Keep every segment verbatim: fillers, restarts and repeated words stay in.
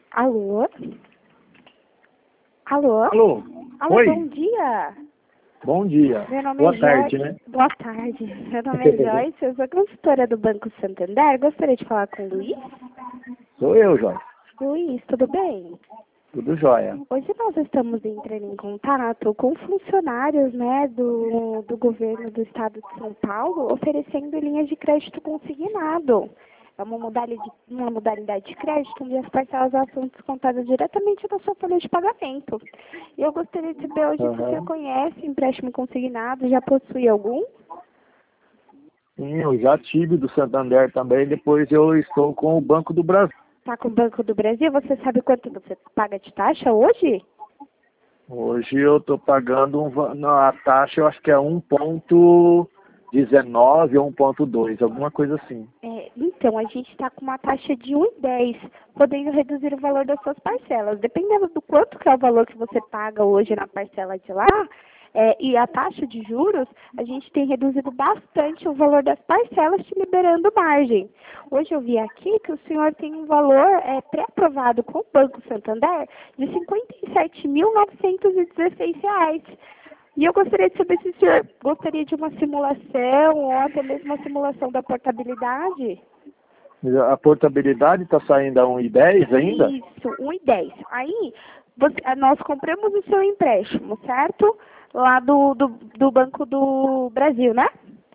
Alô? Alô? Alô? Alô, Oi? bom dia. Bom dia. Meu nome Boa é tarde, Joyce. né? Boa tarde. Meu nome é Joyce, eu sou consultora do Banco Santander. Gostaria de falar com o Luiz. Sou eu, Jorge. Luiz, tudo bem? Tudo jóia. Hoje nós estamos entrando em contato com funcionários, né, do, do governo do estado de São Paulo, oferecendo linhas de crédito consignado. É uma modalidade, uma modalidade de crédito onde as parcelas elas são descontadas diretamente da sua folha de pagamento. E eu gostaria de saber hoje se você Aham. conhece empréstimo consignado, já possui algum? Sim, eu já tive do Santander também, depois eu estou com o Banco do Brasil. Está com o Banco do Brasil? Você sabe quanto você paga de taxa hoje? Hoje eu estou pagando um, va- não, a taxa, eu acho que é um ponto dezenove ou um ponto dois, alguma coisa assim. É, então, a gente está com uma taxa de um vírgula dez, podendo reduzir o valor das suas parcelas. Dependendo do quanto que é o valor que você paga hoje na parcela de lá, é, e a taxa de juros, a gente tem reduzido bastante o valor das parcelas, te liberando margem. Hoje eu vi aqui que o senhor tem um valor é, pré-aprovado com o Banco Santander de cinquenta e sete mil novecentos e dezesseis reais. E eu gostaria de saber se o senhor gostaria de uma simulação ou até mesmo uma simulação da portabilidade. A portabilidade está saindo a um e dez ainda? Isso, um e dez. Aí, você- ah, nós compramos o seu empréstimo, certo? Lá do, do, do Banco do Brasil, né?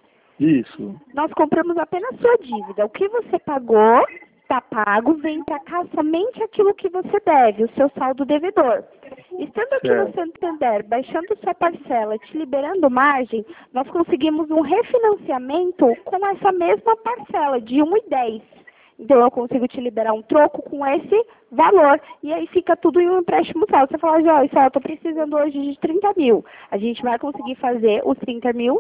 Isso. Nós compramos apenas sua dívida. O que você pagou, está pago, vem para cá somente aquilo que você deve, o seu saldo devedor. Estando aqui no Certo. Santander, baixando sua parcela, te liberando margem, nós conseguimos um refinanciamento com essa mesma parcela, de um e dez. Então, eu consigo te liberar um troco com esse valor. E aí fica tudo em um empréstimo só. Você fala, Joyce, ó, eu estou precisando hoje de trinta mil. A gente vai conseguir fazer os trinta mil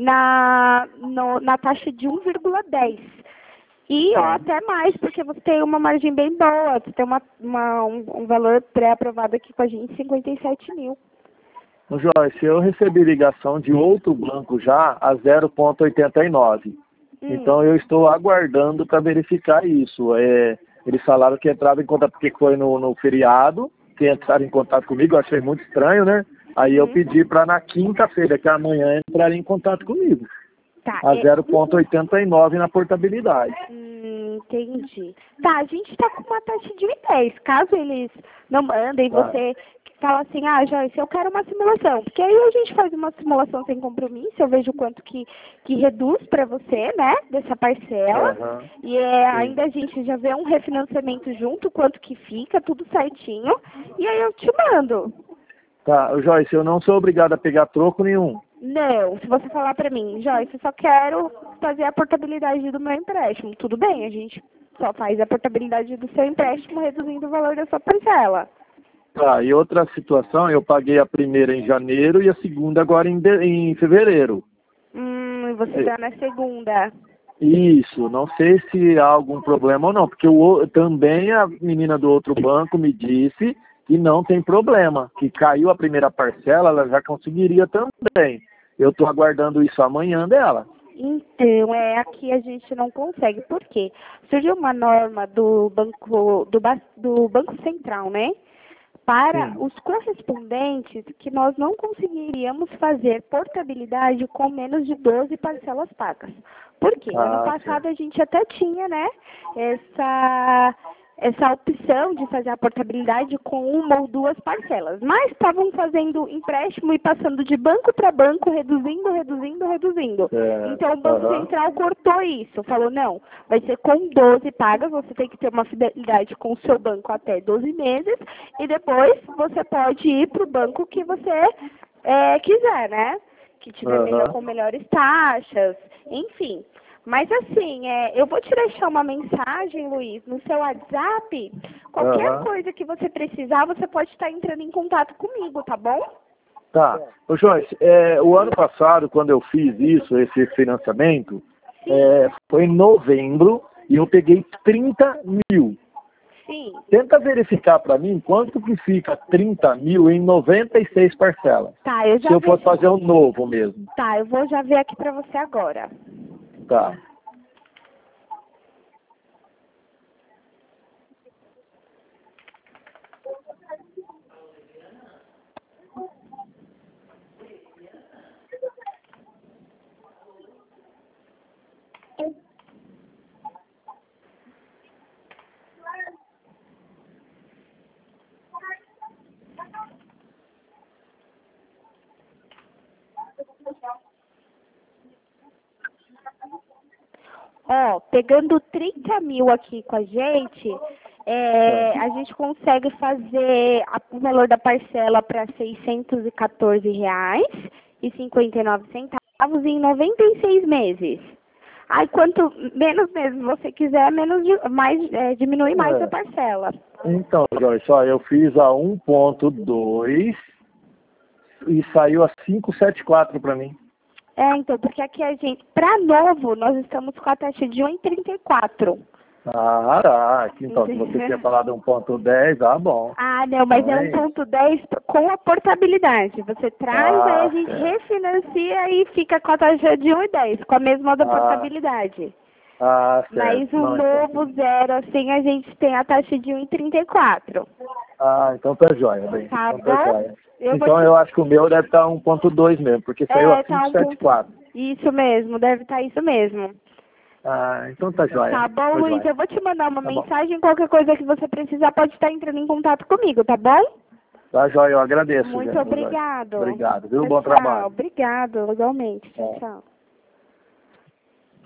na, no- na taxa de um vírgula dez. E ou Tá. até mais, porque você tem uma margem bem boa. Você tem uma, uma- um, um valor pré-aprovado aqui com a gente, cinquenta e sete mil. Ô, Joyce, eu recebi ligação de outro banco já a zero ponto oitenta e nove. Hum, Então eu estou aguardando para verificar isso. É, eles falaram que entraram em contato, porque foi no, no feriado, que entraram em contato comigo, eu achei muito estranho, né? Aí eu uhum. pedi para na quinta-feira, que é amanhã, entrarem em contato comigo. Tá, A é, zero ponto oitenta e nove na portabilidade. Hum, entendi. Tá, a gente está com uma taxa de um e dez. Caso eles não mandem, Tá. você fala assim, ah, Joyce, eu quero uma simulação. Porque aí a gente faz uma simulação sem compromisso, eu vejo o quanto que, que reduz para você, né, dessa parcela. Aham. E é, Sim. ainda a gente já vê um refinanciamento junto, quanto que fica, tudo certinho. E aí eu te mando. Tá, ô, Joyce, eu não sou obrigado a pegar troco nenhum. Não, se você falar pra mim, Joyce, eu só quero fazer a portabilidade do meu empréstimo, tudo bem, a gente só faz a portabilidade do seu empréstimo reduzindo o valor da sua parcela. Tá, e outra situação, eu paguei a primeira em janeiro e a segunda agora em, de- em fevereiro. Hum, e você É, tá na segunda. Isso, não sei se há algum problema ou não, porque o, o- também a menina do outro banco me disse que não tem problema, que caiu a primeira parcela, ela já conseguiria também. Eu estou aguardando isso amanhã dela. Então, é aqui a gente não consegue. Por quê? Surgiu uma norma do banco do, Ba- do Banco Central, né? Para Sim. os correspondentes que nós não conseguiríamos fazer portabilidade com menos de doze parcelas pagas. Por quê? Ano Ah, passado certo. a gente até tinha, né, essa, essa opção de fazer a portabilidade com uma ou duas parcelas, mas estavam fazendo empréstimo e passando de banco para banco, reduzindo, reduzindo, reduzindo. Certo. Então o Banco Aham. Central cortou isso, falou, não, vai ser com doze pagas, você tem que ter uma fidelidade com o seu banco até doze meses, e depois você pode ir para o banco que você é, quiser, né? Que tiver melhor, Aham. com melhores taxas, enfim. Mas assim, é, eu vou te deixar uma mensagem, Luiz, no seu WhatsApp. Qualquer Aham. coisa que você precisar, você pode estar entrando em contato comigo, tá bom? Tá. Ô, Joyce, é, o ano passado, quando eu fiz isso, esse financiamento, Sim, é, foi em novembro e eu peguei trinta mil. sim. Tenta verificar para mim quanto que fica trinta mil em noventa e seis parcelas. Tá, eu Se já eu vi. fosse fazer um novo mesmo. Tá, eu vou já ver aqui pra você agora. Tá. pegando trinta mil aqui com a gente, é, a gente consegue fazer a, o valor da parcela para seiscentos e quatorze reais e cinquenta e nove centavos em noventa e seis meses. Aí quanto menos meses você quiser, menos mais, é, diminui mais É. a parcela. Então, Joyce, ó, eu fiz a um ponto dois e saiu a cinco setenta e quatro para mim. É, então, porque aqui a gente, para novo, nós estamos com a taxa de um vírgula trinta e quatro. Ah, tá. Então, se você tinha falado um ponto dez, ah, bom. Ah, não, mas é um ponto dez com a portabilidade. Você traz, Ah, aí a gente certo. refinancia e fica com a taxa de um vírgula dez, com a mesma da Ah. portabilidade. Ah, certo. Mas o Não, novo então... zero, assim, a gente tem a taxa de um vírgula trinta e quatro. Ah, então tá jóia, bem. Tá então tá bom? jóia. Eu Então vou te... eu acho que o meu deve estar um ponto dois mesmo, porque saiu É, a tá cinco um setenta e quatro. ponto... Isso mesmo, deve estar isso mesmo. Ah, então tá jóia. Tá bom, Tá Luiz, jóia. eu vou te mandar uma Tá bom. mensagem, qualquer coisa que você precisar pode estar entrando em contato comigo, tá bom? Tá jóia, eu agradeço. Muito gente, obrigado. Obrigado, viu? Tchau, Bom tchau. trabalho. Obrigado, igualmente. Tchau, É. tchau.